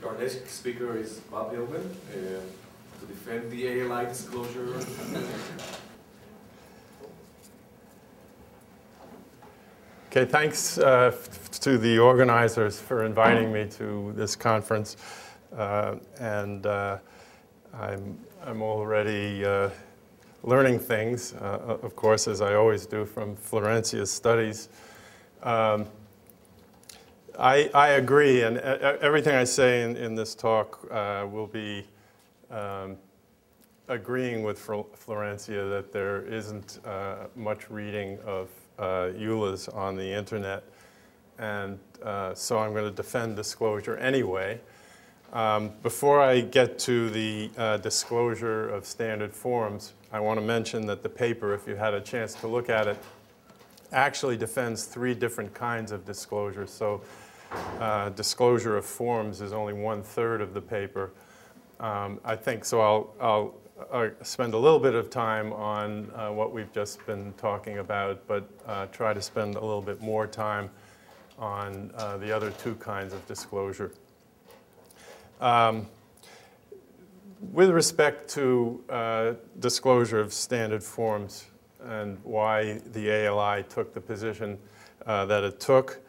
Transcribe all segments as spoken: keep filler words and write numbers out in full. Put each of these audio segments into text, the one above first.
our next speaker is Bob Hillman uh, to defend the A L I disclosure. Okay, thanks uh, to the organizers for inviting me to this conference. Uh, and uh, I'm, I'm already uh, learning things, uh, of course, as I always do from Florencia's studies. Um, I, I agree, and everything I say in, in this talk uh, will be um, agreeing with Florencia that there isn't uh, much reading of uh, E U L As on the internet, and uh, so I'm going to defend disclosure anyway. Um, before I get to the uh, disclosure of standard forms, I want to mention that the paper, if you had a chance to look at it, actually defends three different kinds of disclosure. So uh, disclosure of forms is only one third of the paper. Um, I think so I'll, I'll uh, spend a little bit of time on uh, what we've just been talking about, but uh, try to spend a little bit more time on uh, the other two kinds of disclosure. Um, with respect to uh, disclosure of standard forms and why the A L I took the position uh, that it took,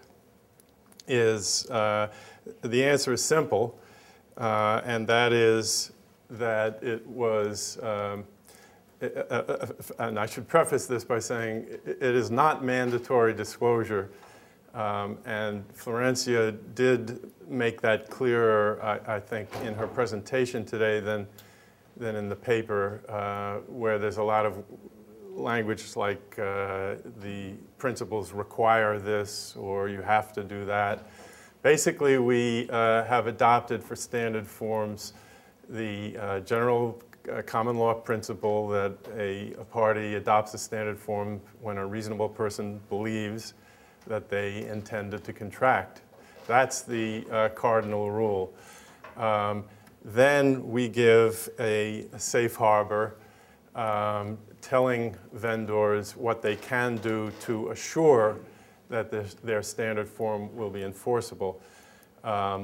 is uh, the answer is simple, uh, and that is that it was, um, it, uh, uh, and I should preface this by saying it, it is not mandatory disclosure. Um, and Florencia did make that clearer, I, I think, in her presentation today than, than in the paper, uh, where there's a lot of language like uh, the principles require this, or you have to do that. Basically, we uh, have adopted for standard forms the uh, general uh, common law principle that a, a party adopts a standard form when a reasonable person believes that they intended to contract. That's the uh, cardinal rule. Um, then we give a, a safe harbor um, telling vendors what they can do to assure that this, their standard form will be enforceable. Um,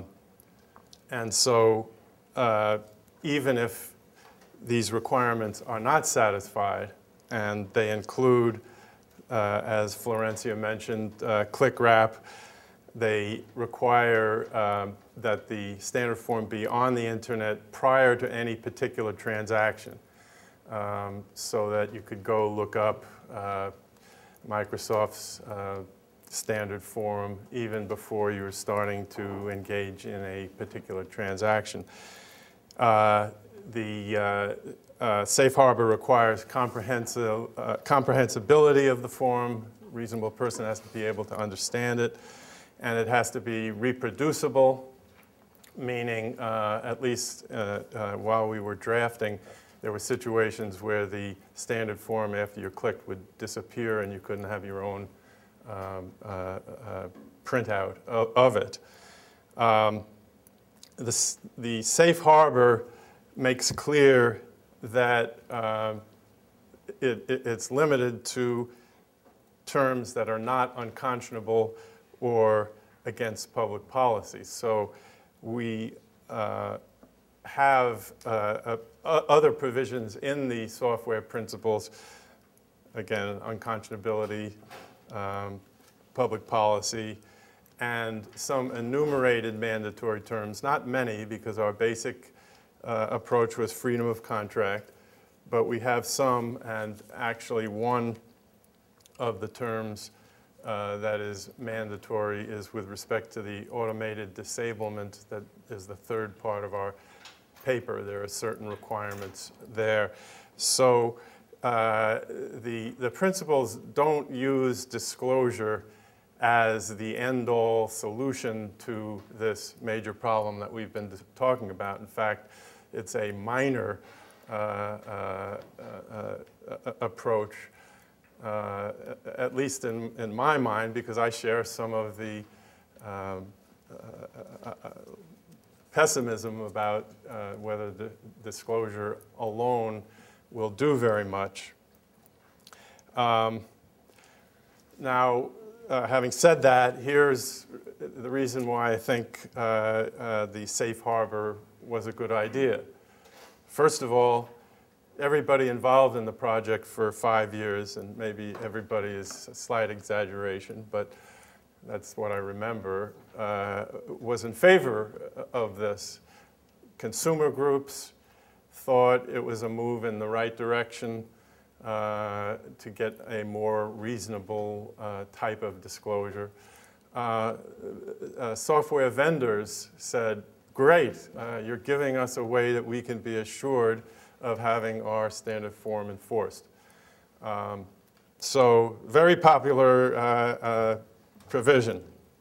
and so uh, even if these requirements are not satisfied, and they include, Uh, as Florencia mentioned, uh, click wrap. They require um, that the standard form be on the internet prior to any particular transaction, um, so that you could go look up uh, Microsoft's uh, standard form even before you're starting to engage in a particular transaction. Uh, the uh, Uh, safe harbor requires comprehensive, uh, comprehensibility of the form. A reasonable person has to be able to understand it. And it has to be reproducible, meaning uh, at least uh, uh, while we were drafting, there were situations where the standard form after you clicked would disappear and you couldn't have your own um, uh, uh, printout of, of it. Um, the, the safe harbor makes clear that uh, it, it, it's limited to terms that are not unconscionable or against public policy. So we uh, have uh, uh, other provisions in the software principles, again, unconscionability, um, public policy, and some enumerated mandatory terms, not many, because our basic Uh, approach was freedom of contract, but we have some, and actually one of the terms uh, that is mandatory is with respect to the automated disablement. That is the third part of our paper. There are certain requirements there. So uh, the, the principles don't use disclosure as the end-all solution to this major problem that we've been talking about. In fact, it's a minor uh, uh, uh, uh, approach, uh, at least in, in my mind, because I share some of the um, uh, uh, pessimism about uh, whether the disclosure alone will do very much. Um, now, Uh, having said that, here's the reason why I think uh, uh, the safe harbor was a good idea. First of all, everybody involved in the project for five years, and maybe everybody is a slight exaggeration, but that's what I remember, uh, was in favor of this. Consumer groups thought it was a move in the right direction uh, to get a more reasonable uh, type of disclosure. Uh, uh, software vendors said, great, uh, you're giving us a way that we can be assured of having our standard form enforced. Um, so very popular uh, uh, provision.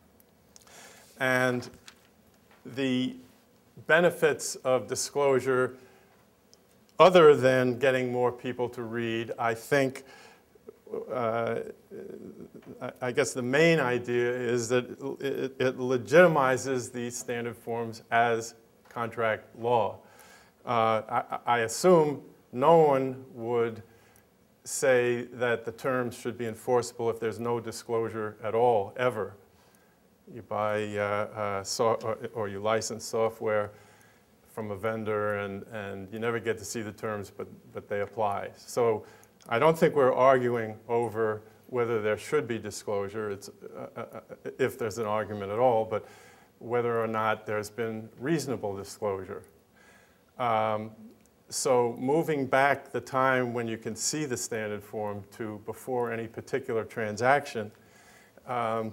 And the benefits of disclosure, other than getting more people to read, I think, uh, I guess the main idea is that it, it legitimizes these standard forms as contract law. Uh, I, I assume no one would say that the terms should be enforceable if there's no disclosure at all, ever. You buy uh, uh, so, or, or you license software from a vendor and, and you never get to see the terms, but, but they apply. So I don't think we're arguing over whether there should be disclosure, it's, uh, uh, if there's an argument at all, but whether or not there's been reasonable disclosure. Um, so moving back the time when you can see the standard form to before any particular transaction um,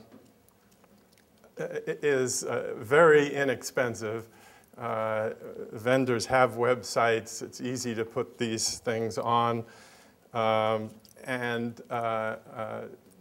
is uh, very inexpensive. Uh, vendors have websites. It's easy to put these things on. Um, and uh, uh,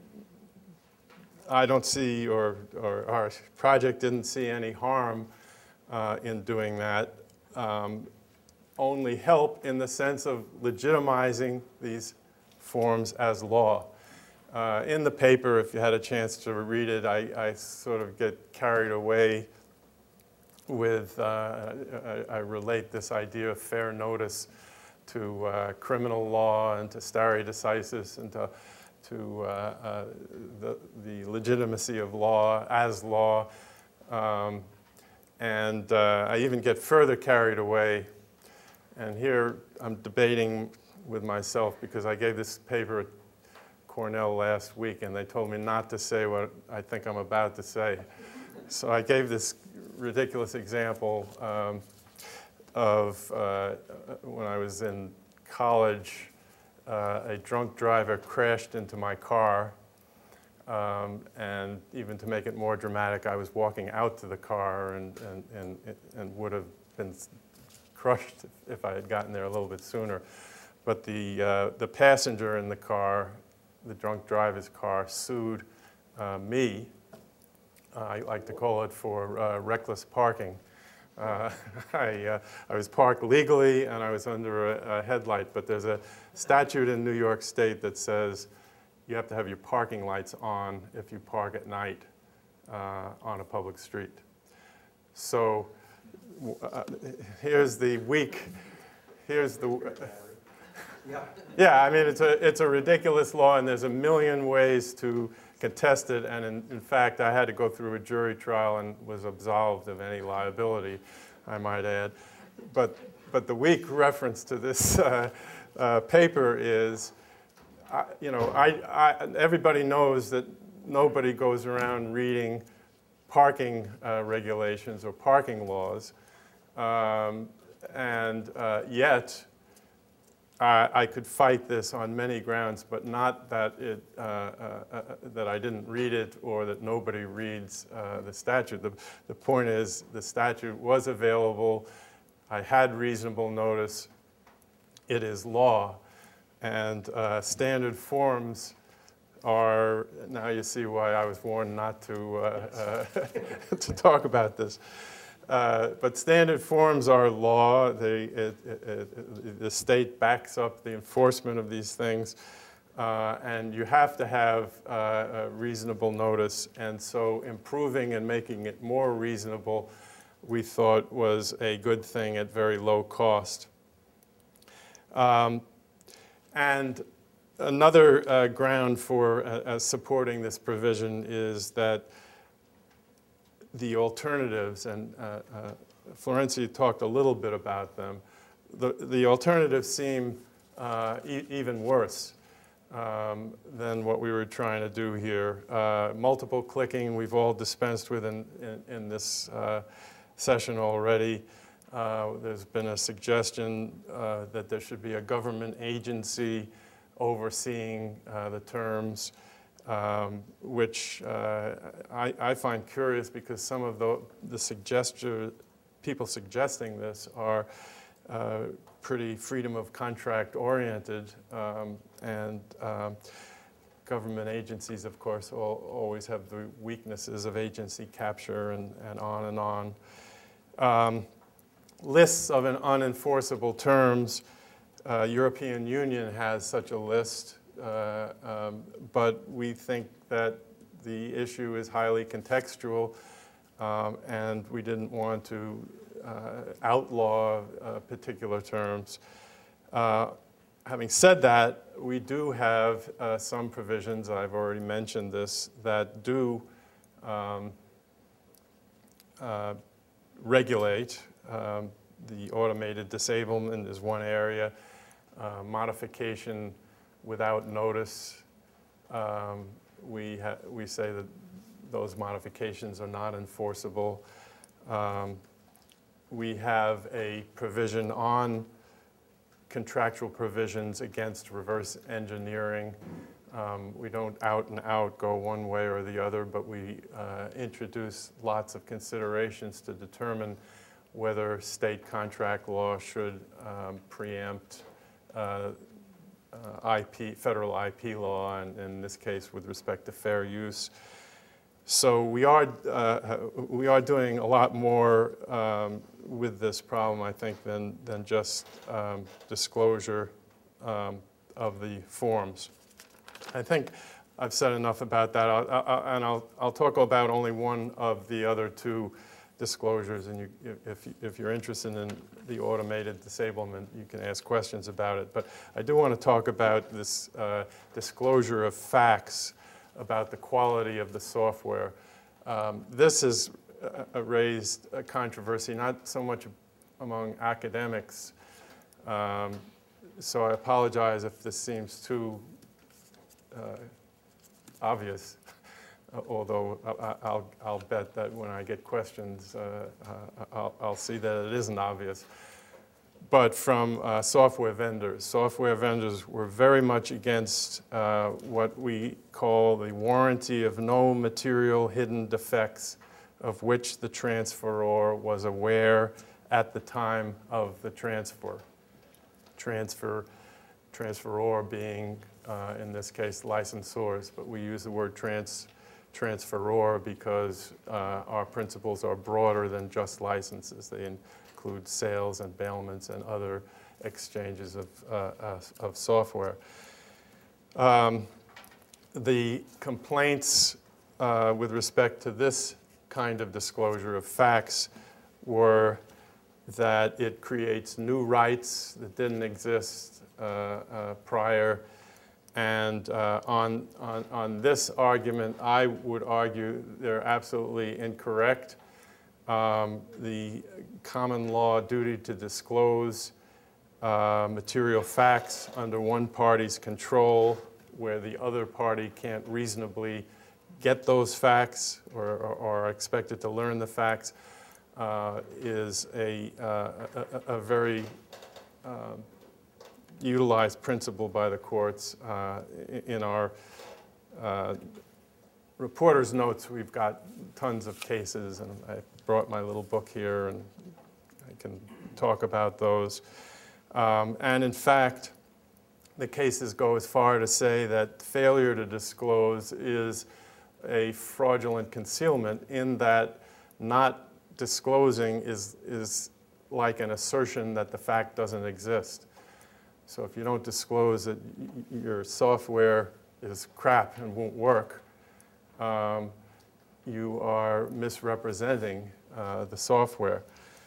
I don't see, or, or our project didn't see any harm uh, in doing that. Um, only help in the sense of legitimizing these forms as law. Uh, in the paper, if you had a chance to read it, I, I sort of get carried away with, uh, I, I relate this idea of fair notice to uh, criminal law and to stare decisis and to, to uh, uh, the, the legitimacy of law as law. Um, and uh, I even get further carried away. And here I'm debating with myself because I gave this paper at Cornell last week and they told me not to say what I think I'm about to say. So I gave this ridiculous example um, of uh, when I was in college, uh, a drunk driver crashed into my car. Um, and even to make it more dramatic, I was walking out to the car and, and, and, and would have been crushed if I had gotten there a little bit sooner. But the, uh, the passenger in the car, the drunk driver's car, sued uh, me. Uh, I like to call it for uh, reckless parking. Uh, I, uh, I was parked legally and I was under a, a headlight, but there's a statute in New York State that says you have to have your parking lights on if you park at night uh, on a public street. So uh, here's the week, here's the, uh, Yeah. yeah, I mean, it's a, it's a ridiculous law and there's a million ways to contest it, and in, in fact, I had to go through a jury trial and was absolved of any liability, I might add. But, but the weak reference to this uh, uh, paper is, I, you know, I, I, everybody knows that nobody goes around reading parking uh, regulations or parking laws, um, and uh, yet, Uh, I could fight this on many grounds, but not that, it, uh, uh, uh, that I didn't read it or that nobody reads uh, the statute. The, the point is the statute was available. I had reasonable notice. It is law. And uh, standard forms are, now you see why I was warned not to, uh, uh, to talk about this. Uh, but standard forms are law. They, it, it, it, the state backs up the enforcement of these things. Uh, and you have to have uh, a reasonable notice. And so improving and making it more reasonable, we thought was a good thing at very low cost. Um, and another uh, ground for uh, uh, supporting this provision is that the alternatives, and uh, uh, Florencia talked a little bit about them. The, the alternatives seem uh, e even worse um, than what we were trying to do here. Uh, multiple clicking, we've all dispensed with in, in, in this uh, session already. Uh, there's been a suggestion uh, that there should be a government agency overseeing uh, the terms, um, which uh, I, I find curious because some of the, the suggestion, people suggesting this are uh, pretty freedom of contract oriented, um, and um, government agencies, of course, all, always have the weaknesses of agency capture and, and on and on. Um, lists of an unenforceable terms. Uh, European Union has such a list, uh, um, but we think that the issue is highly contextual, um, and we didn't want to uh, outlaw uh, particular terms. Uh, having said that, we do have uh, some provisions, I've already mentioned this, that do um, uh, regulate. Um, the automated disablement is one area. Uh, modification without notice. Um, we, ha we say that those modifications are not enforceable. Um, we have a provision on contractual provisions against reverse engineering. Um, we don't out and out go one way or the other, but we uh, introduce lots of considerations to determine whether state contract law should um, preempt uh, uh, I P, federal I P law, and in this case with respect to fair use. So we are, uh, we are doing a lot more um, with this problem, I think, than, than just um, disclosure um, of the forms. I think I've said enough about that, I'll, I'll, and I'll, I'll talk about only one of the other two disclosures, and you, if, if you're interested in the automated disablement, you can ask questions about it. But I do want to talk about this uh, disclosure of facts about the quality of the software. Um, this has uh, raised a controversy, not so much among academics, um, so I apologize if this seems too uh, obvious. Although I'll, I'll bet that when I get questions, uh, uh, I'll, I'll see that it isn't obvious. But from uh, software vendors. Software vendors were very much against uh, what we call the warranty of no material hidden defects of which the transferor was aware at the time of the transfer. Transfer, transferor being, uh, in this case, licensors, but we use the word trans. transferor because uh, our principles are broader than just licenses. They include sales and bailments and other exchanges of, uh, uh, of software. Um, the complaints uh, with respect to this kind of disclosure of facts were that it creates new rights that didn't exist uh, uh, prior. And uh, on, on, on this argument, I would argue they're absolutely incorrect. Um, the common law duty to disclose uh, material facts under one party's control, where the other party can't reasonably get those facts or, or, or are expected to learn the facts, uh, is a, uh, a, a very uh, utilized principle by the courts. Uh, in our uh, reporter's notes, we've got tons of cases, and I brought my little book here, and I can talk about those. Um, and in fact, the cases go as far to say that failure to disclose is a fraudulent concealment, in that not disclosing is, is like an assertion that the fact doesn't exist. So if you don't disclose that your software is crap and won't work, um, you are misrepresenting uh, the software.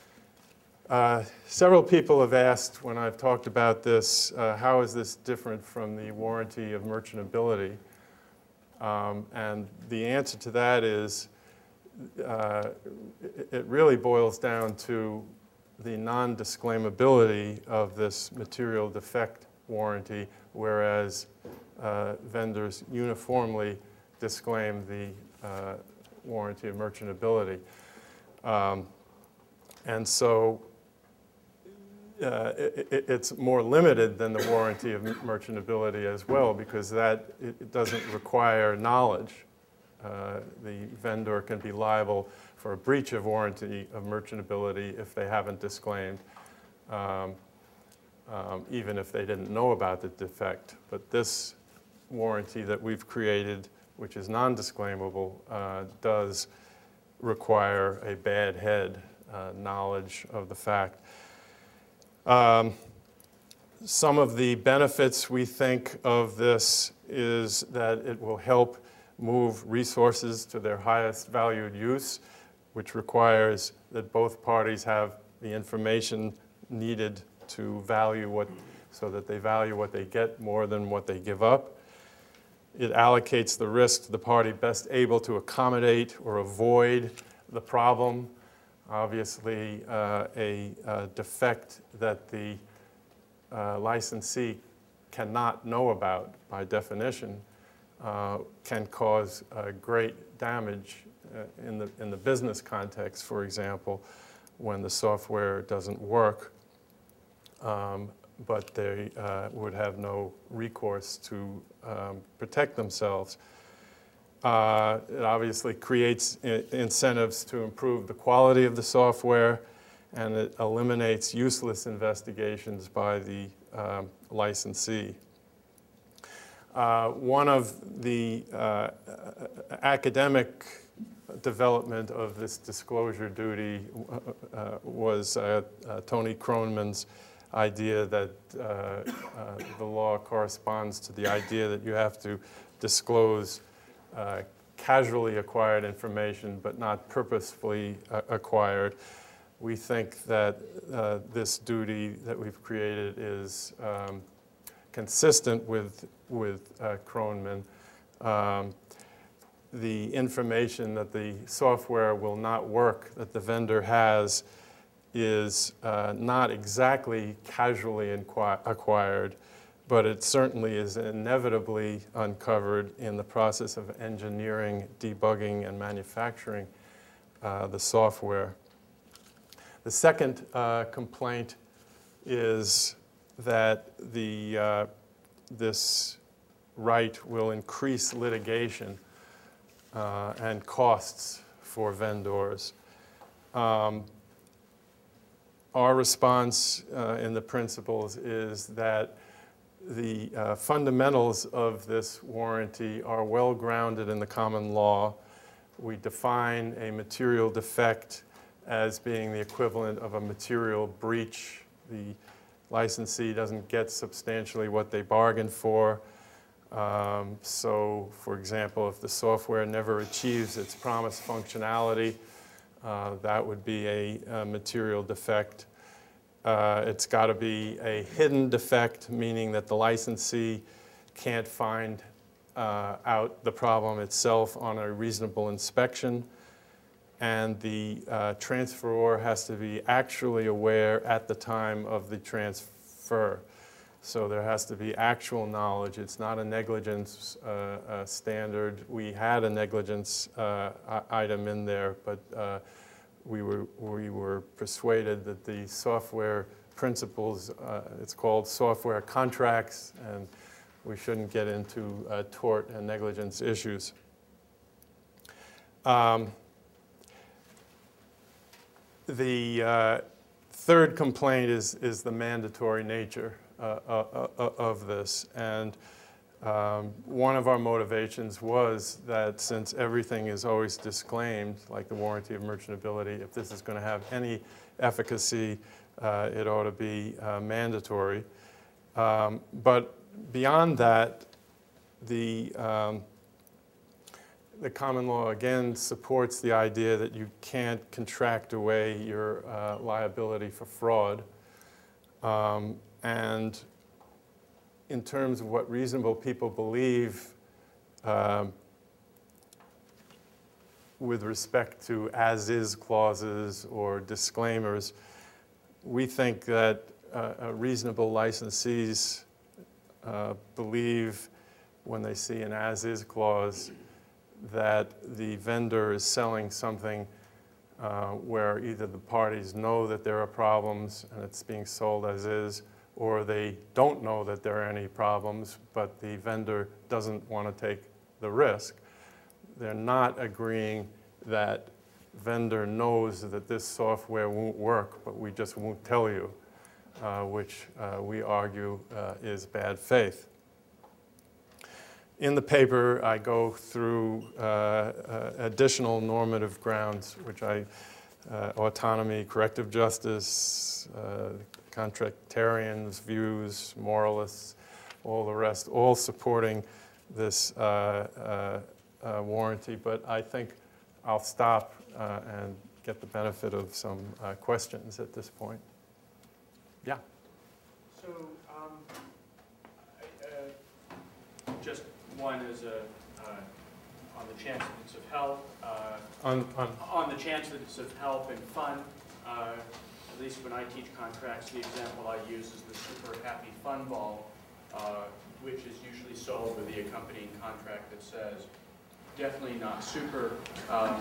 Uh, several people have asked when I've talked about this, uh, how is this different from the warranty of merchantability? Um, and the answer to that is uh, it, it really boils down to the non-disclaimability of this material defect warranty, whereas uh, vendors uniformly disclaim the uh, warranty of merchantability. Um, and so uh, it, it, it's more limited than the warranty of merchantability as well, because that it, it doesn't require knowledge. Uh, the vendor can be liable for a breach of warranty of merchantability if they haven't disclaimed, um, um, even if they didn't know about the defect. But this warranty that we've created, which is non-disclaimable, uh, does require a bad head uh, knowledge of the fact. Um, some of the benefits we think of this is that it will help move resources to their highest valued use, which requires that both parties have the information needed to value what, so that they value what they get more than what they give up. It allocates the risk to the party best able to accommodate or avoid the problem. Obviously, uh, a, a defect that the uh, licensee cannot know about by definition uh, can cause uh, great damage uh, in the, in the business context, for example, when the software doesn't work, um, but they uh, would have no recourse to um, protect themselves. Uh, it obviously creates I- incentives to improve the quality of the software, and it eliminates useless investigations by the um, licensee. Uh, one of the uh, academic development of this disclosure duty uh, uh, was uh, uh, Tony Kronman's idea that uh, uh, the law corresponds to the idea that you have to disclose uh, casually acquired information but not purposefully uh, acquired. We think that uh, this duty that we've created is um, consistent with, with uh, Kronman. Um, the information that the software will not work that the vendor has is uh, not exactly casually acquired, but it certainly is inevitably uncovered in the process of engineering, debugging, and manufacturing uh, the software. The second uh, complaint is that the, uh, this right will increase litigation uh, and costs for vendors. Um, Our response uh, in the principles is that the uh, fundamentals of this warranty are well grounded in the common law. We define a material defect as being the equivalent of a material breach. The licensee doesn't get substantially what they bargained for. Um, so, for example, if the software never achieves its promised functionality, Uh, that would be a, a material defect. Uh, it's got to be a hidden defect, meaning that the licensee can't find uh, out the problem itself on a reasonable inspection. And the uh, transferor has to be actually aware at the time of the transfer. So there has to be actual knowledge. It's not a negligence uh, uh, standard. We had a negligence uh, item in there, but uh, we were we were persuaded that the software principles, uh, it's called software contracts, and we shouldn't get into uh, tort and negligence issues. Um, the uh, third complaint is is the mandatory nature Uh, uh, uh, of this, and um, one of our motivations was that since everything is always disclaimed, like the warranty of merchantability, if this is going to have any efficacy, uh, it ought to be uh, mandatory. Um, but beyond that, the um, the common law again supports the idea that you can't contract away your uh, liability for fraud. Um, And in terms of what reasonable people believe, um, with respect to as-is clauses or disclaimers, we think that uh, reasonable licensees uh, believe when they see an as-is clause that the vendor is selling something uh, where either the parties know that there are problems and it's being sold as is, or they don't know that there are any problems, but the vendor doesn't want to take the risk. They're not agreeing that vendor knows that this software won't work, but we just won't tell you, uh, which uh, we argue uh, is bad faith. In the paper, I go through uh, uh, additional normative grounds, which I, uh, autonomy, corrective justice, uh, contractarians, views, moralists, all the rest, all supporting this uh, uh, uh, warranty. But I think I'll stop uh, and get the benefit of some uh, questions at this point. Yeah? So, um, I, uh, just one is a, uh, on the chance that it's of help, uh, On, on, on the chance that it's of help and fun, uh, at least when I teach contracts, the example I use is the Super Happy Fun Ball, uh, which is usually sold with the accompanying contract that says, definitely not super, um,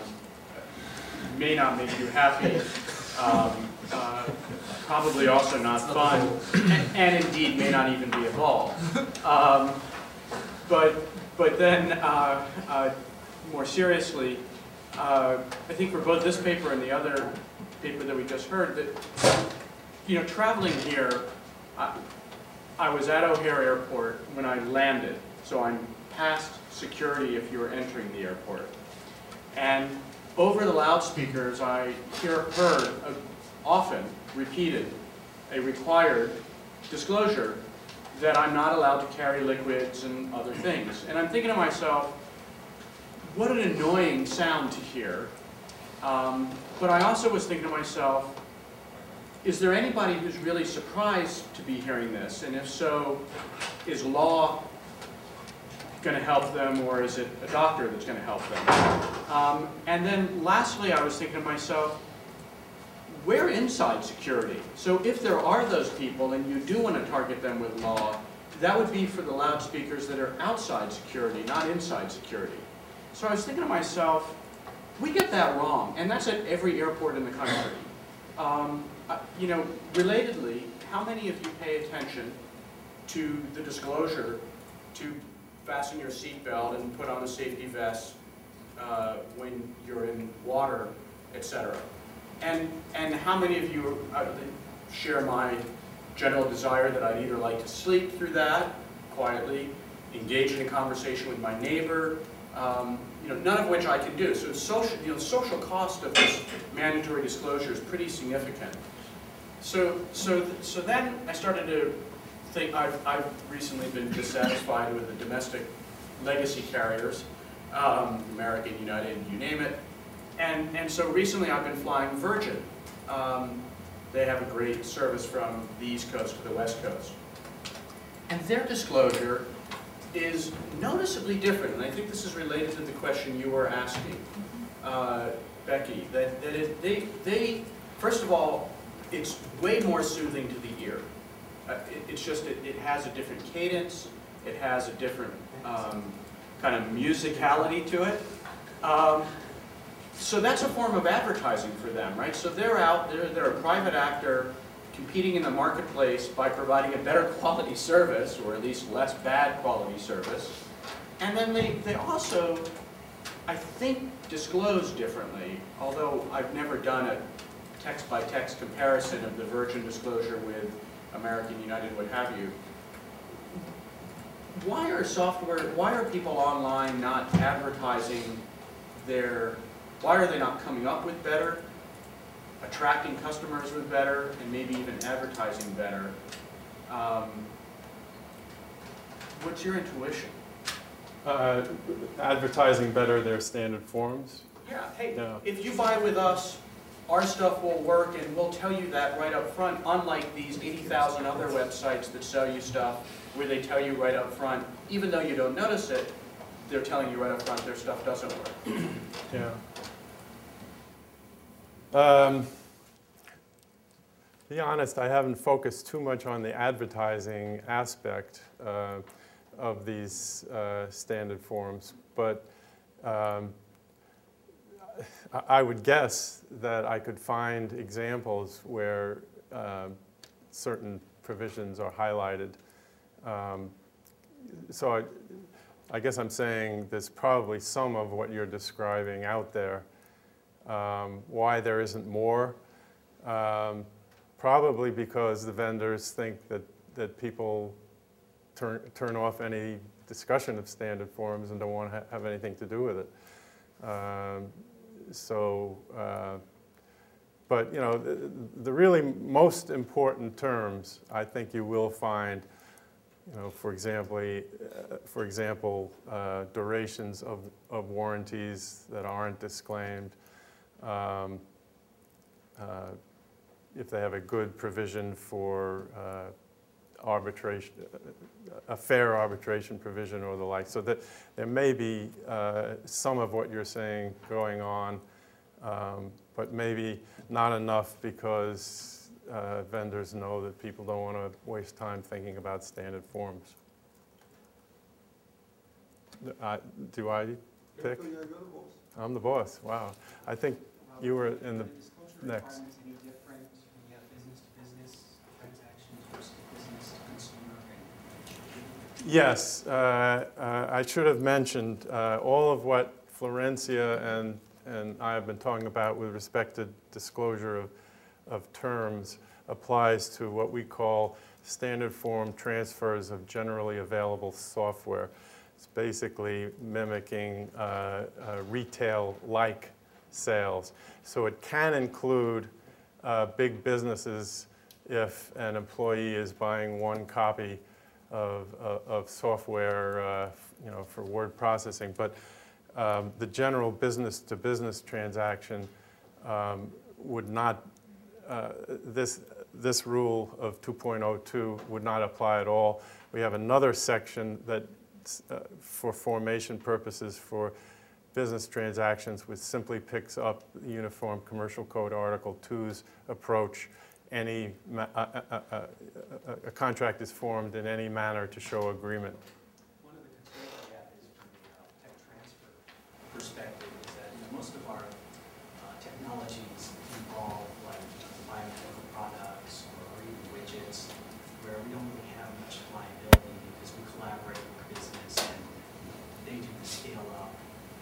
may not make you happy, um, uh, probably also not fun, and, and indeed may not even be a ball. Um, but, but then, uh, uh, more seriously, uh, I think for both this paper and the other paper that we just heard, that, you know, traveling here, I, I was at O'Hare Airport when I landed, so I'm past security if you're entering the airport. And over the loudspeakers, I hear, heard, uh, often repeated, a required disclosure that I'm not allowed to carry liquids and other things. And I'm thinking to myself, what an annoying sound to hear. Um, but I also was thinking to myself, is there anybody who's really surprised to be hearing this? And if so, is law going to help them, or is it a doctor that's going to help them? Um, and then lastly, I was thinking to myself, we're inside security. So if there are those people and you do want to target them with law, that would be for the loudspeakers that are outside security, not inside security. So I was thinking to myself, we get that wrong, and that's at every airport in the country. Um, uh, you know, relatedly, how many of you pay attention to the disclosure to fasten your seatbelt and put on a safety vest uh, when you're in water, et cetera? And, and how many of you uh, share my general desire that I'd either like to sleep through that quietly, engage in a conversation with my neighbor, um, you know, none of which I can do. So the social, you know, social cost of this mandatory disclosure is pretty significant. So, so, so then I started to think, I've, I've recently been dissatisfied with the domestic legacy carriers, um, American, United, you name it. And, and so recently I've been flying Virgin. Um, they have a great service from the East Coast to the West Coast. And their disclosure is noticeably different, and I think this is related to the question you were asking, uh, Becky, that, that it, they, they, first of all, it's way more soothing to the ear. Uh, it, it's just, it, it has a different cadence, it has a different um, kind of musicality to it. Um, so that's a form of advertising for them, right? So they're out, they're, they're a private actor competing in the marketplace by providing a better quality service, or at least less bad quality service. And then they, they also, I think, disclose differently, although I've never done a text-by-text comparison of the Virgin disclosure with American, United, what have you. Why are software, why are people online not advertising their, why are they not coming up with better, attracting customers with better, and maybe even advertising better? Um, what's your intuition? Uh, advertising better their standard forms. Yeah, hey, Yeah. if you buy with us, our stuff will work, and we'll tell you that right up front, unlike these eighty thousand other websites that sell you stuff where they tell you right up front, even though you don't notice it, they're telling you right up front their stuff doesn't work. Yeah. Um, to be honest, I haven't focused too much on the advertising aspect uh, of these uh, standard forms, but um, I would guess that I could find examples where uh, certain provisions are highlighted. Um, so I, I guess I'm saying there's probably some of what you're describing out there. Um, why there isn't more? Um, probably because the vendors think that, that people turn, turn off any discussion of standard forms and don't want to ha have anything to do with it. Um, so, uh, but you know, the, the really most important terms, I think you will find, you know, for example, uh, for example, uh, durations of, of warranties that aren't disclaimed. Um, uh, if they have a good provision for uh, arbitration, a fair arbitration provision or the like. So that there may be uh, some of what you're saying going on, um, but maybe not enough because uh, vendors know that people don't want to waste time thinking about standard forms. Uh, do I pick? I'm the boss. Wow. I think you were in the next. Any different when you have business-to-business transactions versus business-to-consumer? Yes, uh, uh, I should have mentioned uh, all of what Florencia and, and I have been talking about with respect to disclosure of, of terms applies to what we call standard form transfers of generally available software. It's basically mimicking uh, uh, retail-like sales. So it can include uh, big businesses if an employee is buying one copy of, of, of software, uh, you know, for word processing. But um, the general business-to-business transaction um, would not, uh, this, this rule of two point oh two would not apply at all. We have another section that, uh, for formation purposes for business transactions, which simply picks up the Uniform Commercial Code Article two's approach. Any ma a, a, a, a, a contract is formed in any manner to show agreement. One of the concerns I have is from the uh, tech transfer perspective is that, you know, most of our uh, technologies involve like biomedical products or even widgets where we don't really have much liability because we collaborate with business and they do the scale up.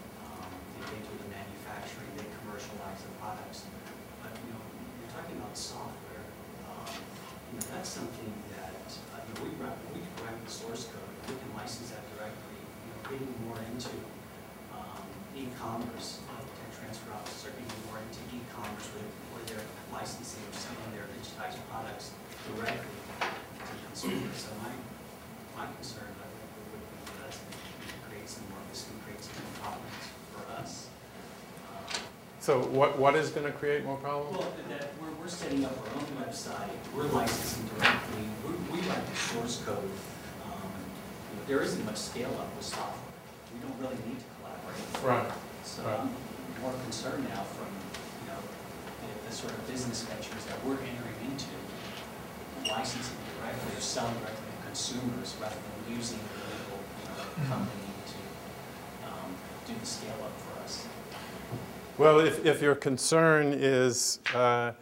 They do the manufacturing, they commercialize the products. But, you know, you're talking about software. Um, you know, that's something that, uh, you know, we, write, we can write the source code. We can license that directly. You know, getting more into um, e-commerce, uh, tech transfer offices are getting more into e-commerce where, where they're licensing or selling their digitized products directly to consumers. So my, my concern, I think, would be that that's going to create some more, this can create some more problems for us. Uh, So what, what is going to create more problems? well, that we're, we're setting up our own website, we're licensing directly, we, we write the source code. Um, you know, there isn't much scale up with software. We don't really need to collaborate. Right. So Right. I'm more concerned now from, you know, the, the sort of business ventures that we're entering into, licensing directly or selling directly to consumers rather than using the local, you know, company to um, do the scale up for us. Well, if, if your concern is uh,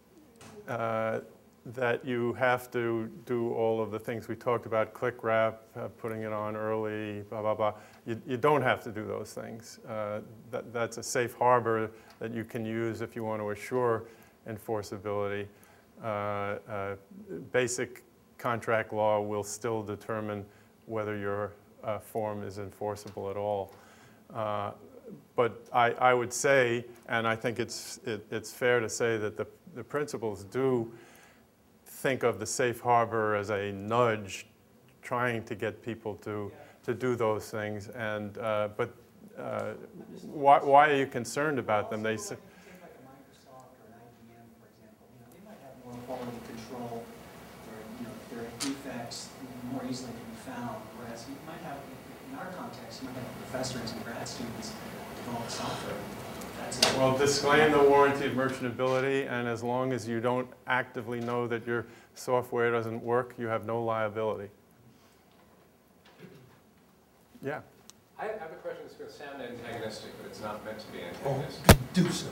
uh, that you have to do all of the things we talked about, click wrap, uh, putting it on early, blah, blah, blah, you, you don't have to do those things. Uh, that, that's a safe harbor that you can use if you want to assure enforceability. Uh, uh, basic contract law will still determine whether your uh, form is enforceable at all. Uh, But I, I would say, and I think it's, it, it's fair to say that the, the principals do think of the safe harbor as a nudge trying to get people to, to do those things. And, uh, but uh, why, why are you concerned about them? They say, Take like a Microsoft or an I B M, for example, you know, they might have more quality control where, you know, their defects more easily can be found, whereas you might have, in our context, you might have professors and grad students develop software That's Well, disclaim the warranty of merchantability, and as long as you don't actively know that your software doesn't work, you have no liability. Yeah. I have a question that's going to sound antagonistic, but it's not meant to be antagonistic. Oh, do so.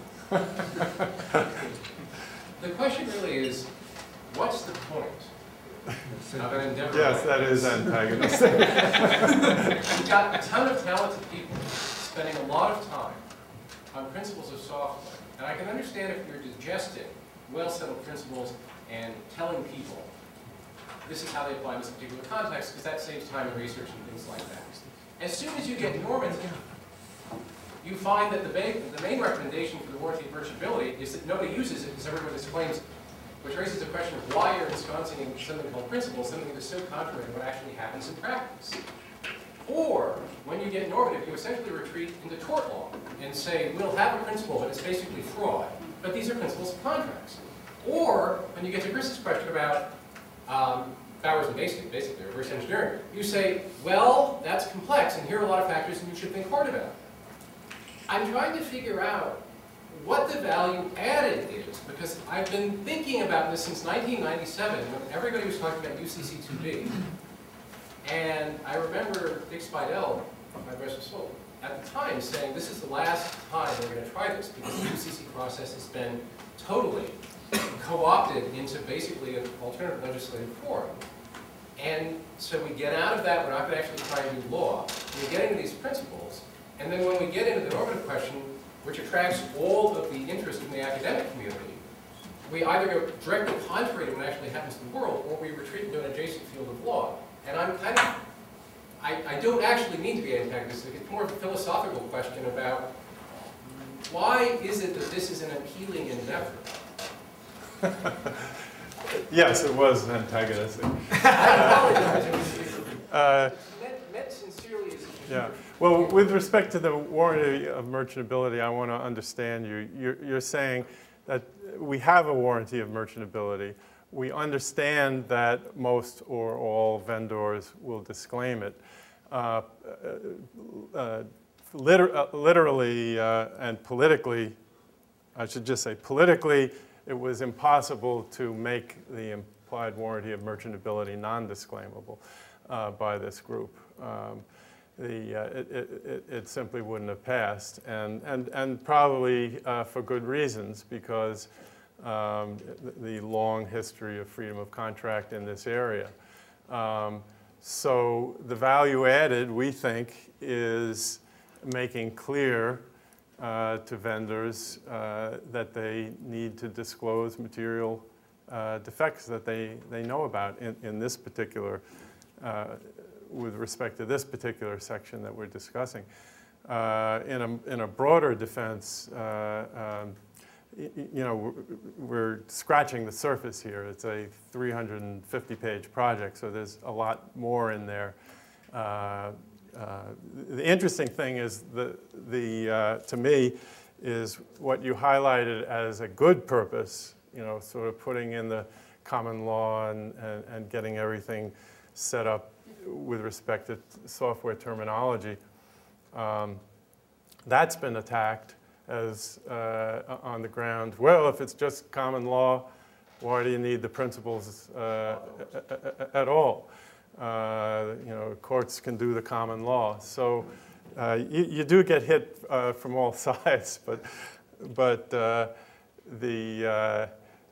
The question really is, what's the point of an endeavor? Yes, like that this? is antagonistic. You've got a ton of talented people spending a lot of time on principles of software. And I can understand if you're digesting well-settled principles and telling people this is how they apply in this particular context, because that saves time and research and things like that. As soon as you get normative, you find that the main, the main recommendation for the warranty of merchantability is that nobody uses it because everyone disclaims it, which raises the question of why you're ensconcing in something called principles, something that is so contrary to what actually happens in practice. Or, when you get normative, you essentially retreat into tort law and say, we'll have a principle, but it's basically fraud, but these are principles of contracts. Or, when you get to Chris's question about um, Bowers and Basic, basically reverse engineering, you say, well, that's complex, and here are a lot of factors, and you should think hard about it. I'm trying to figure out what the value added is, because I've been thinking about this since nineteen ninety-seven, when everybody was talking about U C C two B. And I remember Dick Speidel, my best of soul, at the time saying, this is the last time we're going to try this, because the U C C process has been totally co-opted into basically an alternative legislative forum. And so we get out of that, we're not going to actually try and do law. We get into these principles, and then when we get into the normative question, which attracts all of the interest in the academic community, we either go directly contrary to what actually happens in the world, or we retreat into an adjacent field of law. And I'm kind of, I, I don't actually mean to be antagonistic, it's more of a philosophical question about why is it that this is an appealing endeavor? Yes, it was antagonistic. I apologize. Uh, meant, meant sincerely as Yeah. Well, with respect to the warranty of merchantability, I want to understand you. You're, you're saying that we have a warranty of merchantability. We understand that most or all vendors will disclaim it. Uh, uh, liter uh, literally uh, and politically, I should just say politically, it was impossible to make the implied warranty of merchantability non-disclaimable uh, by this group. Um, The, uh, it, it, it simply wouldn't have passed, and, and, and probably uh, for good reasons, because um, the, the long history of freedom of contract in this area. Um, so the value added, we think, is making clear uh, to vendors uh, that they need to disclose material uh, defects that they, they know about in, in this particular uh, with respect to this particular section that we're discussing. Uh, in, a, in a broader defense, uh, um, you know, we're, we're scratching the surface here. It's a three hundred fifty page project, so there's a lot more in there. Uh, uh, the interesting thing is, the, the, uh, to me, is what you highlighted as a good purpose, you know, sort of putting in the common law and, and, and getting everything set up with respect to software terminology. Um, that's been attacked as uh, on the ground, well, if it's just common law, why do you need the principles uh, at all? Uh, you know, courts can do the common law. So uh, you, you do get hit uh, from all sides, but, but uh, the uh,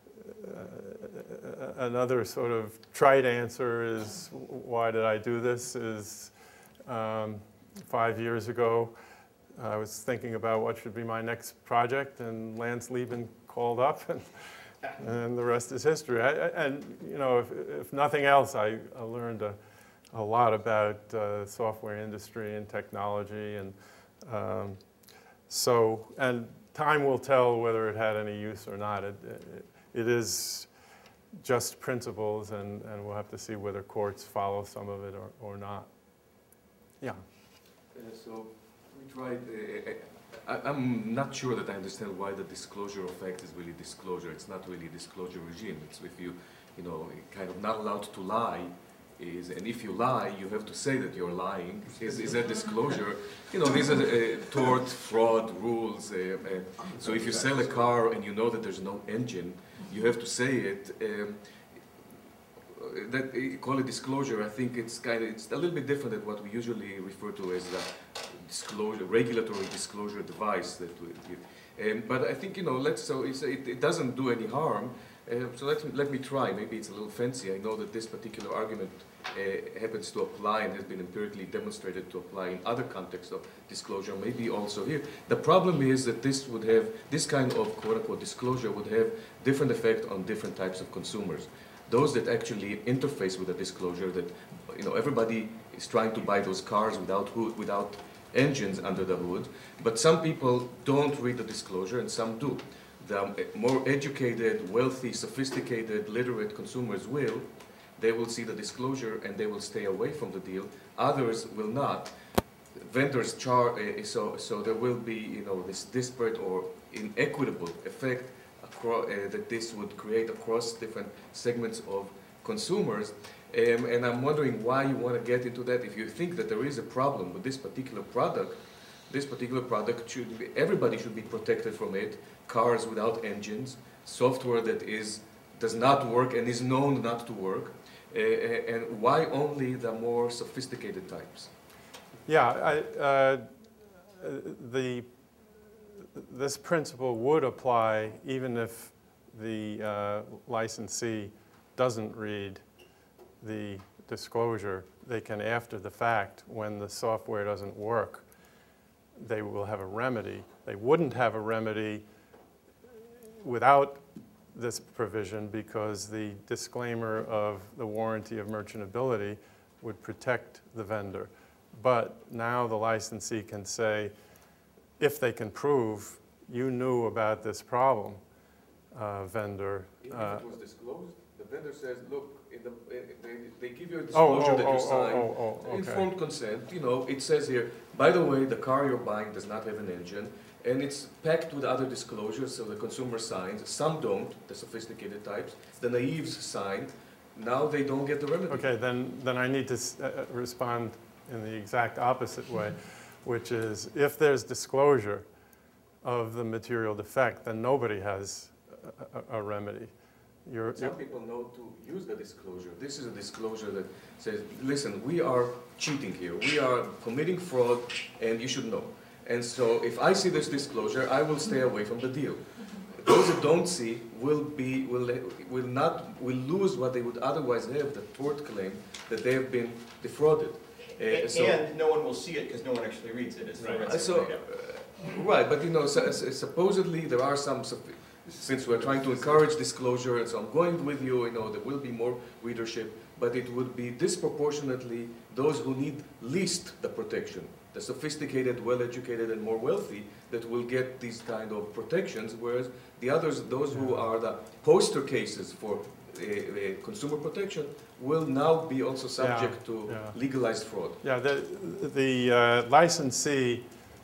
Uh, another sort of trite answer is, why did I do this, is um, five years ago, I was thinking about what should be my next project, and Lance Lieben called up, and, and the rest is history. I, I, and, you know, if, if nothing else, I, I learned a, a lot about uh, software industry and technology, and um, so, and time will tell whether it had any use or not. It, it, it is just principles, and, and we'll have to see whether courts follow some of it or, or not. Yeah. Uh, so we tried, uh, I, I'm not sure that I understand why the disclosure effect is really disclosure. It's not really a disclosure regime. It's if you, you know, kind of not allowed to lie, is, and if you lie, you have to say that you're lying, is, is a disclosure. You know, these are uh, tort, fraud rules. Uh, uh, so if you sell a car and you know that there's no engine, you have to say it. Um, that uh, call it disclosure. I think it's kind of it's a little bit different than what we usually refer to as the disclosure, regulatory disclosure device. That we, we, um, but I think you know, let's so it's, it, it doesn't do any harm. Uh, so let me, let me try. Maybe it's a little fancy. I know that this particular argument uh, happens to apply and has been empirically demonstrated to apply in other contexts of disclosure, maybe also here. The problem is that this would have, this kind of quote-unquote disclosure would have different effect on different types of consumers. Those that actually interface with a disclosure that, you know, everybody is trying to buy those cars without hood, without engines under the hood, but some people don't read the disclosure and some do. The more educated, wealthy, sophisticated, literate consumers will, they will see the disclosure and they will stay away from the deal. Others will not. Vendors charge, uh, so, so there will be, you know, this disparate or inequitable effect across, uh, that this would create across different segments of consumers. Um, and I'm wondering why you want to get into that. If you think that there is a problem with this particular product, this particular product should be, everybody should be protected from it. Cars without engines, software that is does not work and is known not to work, uh, and why only the more sophisticated types? Yeah, I, uh, the this principle would apply even if the uh, licensee doesn't read the disclosure. They can, after the fact, when the software doesn't work, they will have a remedy. They wouldn't have a remedy without this provision because the disclaimer of the warranty of merchantability would protect the vendor. But now the licensee can say, if they can prove you knew about this problem, uh, vendor. If Uh, it was disclosed, the vendor says, look, in the, they, they give you a oh, disclosure oh, that oh, you signed, oh, oh, oh, okay. informed consent, you know, it says here, by the way, the car you're buying does not have an engine, and it's packed with other disclosures, so the consumer signs. Some don't, the sophisticated types. The naives sign. Now they don't get the remedy. Okay, then, then I need to s- uh, respond in the exact opposite way, which is if there's disclosure of the material defect, then nobody has a, a, a remedy. You're, Some you're, people know to use the disclosure. This is a disclosure that says, listen, we are cheating here. We are committing fraud, and you should know. And so if I see this disclosure, I will stay away from the deal. Those that don't see will be will will not will lose what they would otherwise have, the tort claim that they have been defrauded. Uh, And, so, and no one will see it because no one actually reads it. It's Right. forensic so data. uh, right, but you know, so, so supposedly there are some. Since we're trying to encourage disclosure, and so I'm going with you. You know, there will be more readership, but it would be disproportionately those who need least the protection. The sophisticated, well-educated, and more wealthy that will get these kind of protections, whereas the others, those who are the poster cases for uh, uh, consumer protection, will now be also subject to yeah. legalized fraud. yeah, the, the uh, licensee,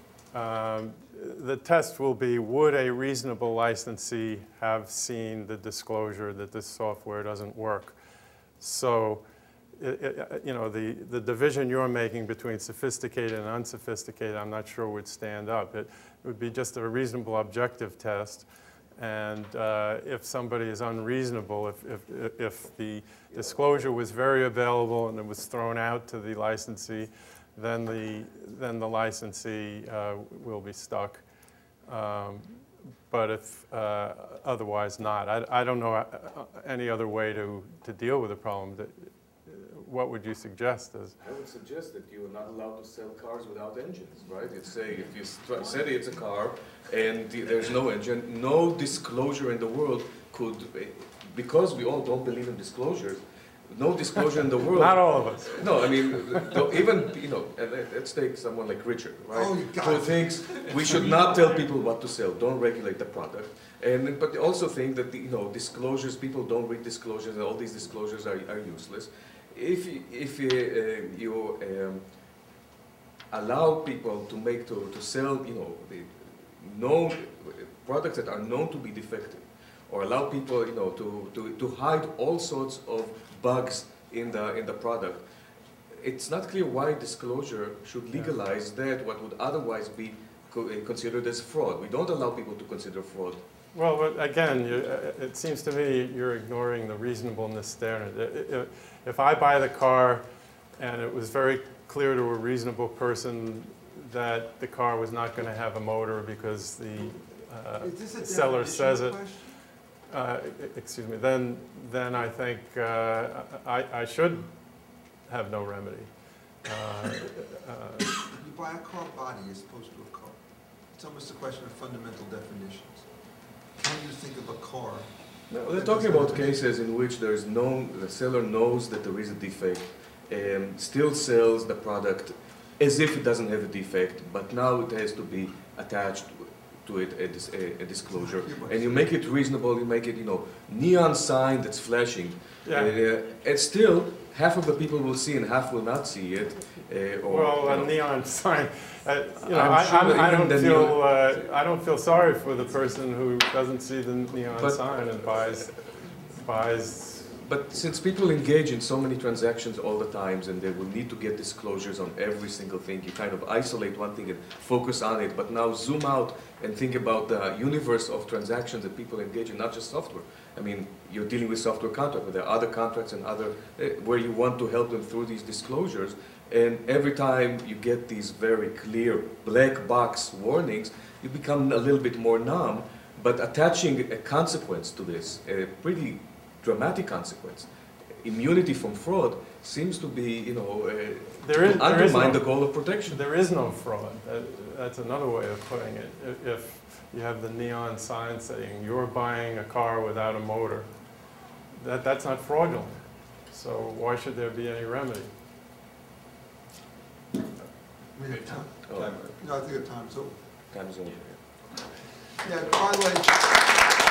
um, the test will be, would a reasonable licensee have seen the disclosure that this software doesn't work? So, It, it, you know, the, the division you're making between sophisticated and unsophisticated, I'm not sure would stand up. It, it would be just a reasonable objective test. And uh, if somebody is unreasonable, if, if, if the disclosure was very available and it was thrown out to the licensee, then the, then the licensee uh, will be stuck. Um, but if uh, otherwise not, I, I don't know any other way to, to deal with the problem. That, what would you suggest? As I would suggest that you are not allowed to sell cars without engines, right? It's say if you st- said it's a car and the, there's no engine, no disclosure in the world could, because we all don't believe in disclosures, no disclosure in the world. Not all of us. No, I mean, though even, you know, and let's take someone like Richard, right? Oh, you got Who it. thinks we should not tell people what to sell, don't regulate the product. And, but also think that, you know, disclosures, people don't read disclosures, and all these disclosures are, are useless. If you, if you, uh, you um, allow people to make, to, to sell, you know, the known products that are known to be defective, or allow people, you know, to, to, to hide all sorts of bugs in the, in the product. It's not clear why disclosure should legalize that what would otherwise be co uh, considered as fraud. We don't allow people to consider fraud. Well, but again, you, uh, it seems to me you're ignoring the reasonableness standard. If, if I buy the car and it was very clear to a reasonable person that the car was not going to have a motor because the uh, Is this a seller says it, definitional uh, excuse me, then, then I think uh, I, I should have no remedy. Uh, uh, You buy a car body as opposed to a car. It's almost a question of fundamental definitions. How do you think of a car? No, they're talking about cases in which there is known, the seller knows that there is a defect and still sells the product as if it doesn't have a defect, but now it has to be attached to it a, dis a, a disclosure. And you make it reasonable, you make it, you know, neon sign that's flashing. Yeah. Uh, and still, half of the people will see and half will not see it. Uh, or, Well, you a know, neon sign, uh, you know, I'm I, sure I'm, that I even don't the feel, neon- uh, I don't feel sorry for the person who doesn't see the neon But- sign and buys, buys, But since people engage in so many transactions all the times and they will need to get disclosures on every single thing, you kind of isolate one thing and focus on it, but now zoom out and think about the universe of transactions that people engage in, not just software. I mean, you're dealing with software contracts, but there are other contracts and other, uh, where you want to help them through these disclosures, and every time you get these very clear black box warnings, you become a little bit more numb, but attaching a consequence to this, a pretty dramatic consequence, immunity from fraud, seems to be, you know, uh, There is- to there is undermine no- the goal of protection. there is no fraud. That, that's another way of putting it. If, if you have the neon sign saying you're buying a car without a motor, that, that's not fraudulent. So why should there be any remedy? We have time. Oh, No, I think the time's over. time's over. Yeah, by the way,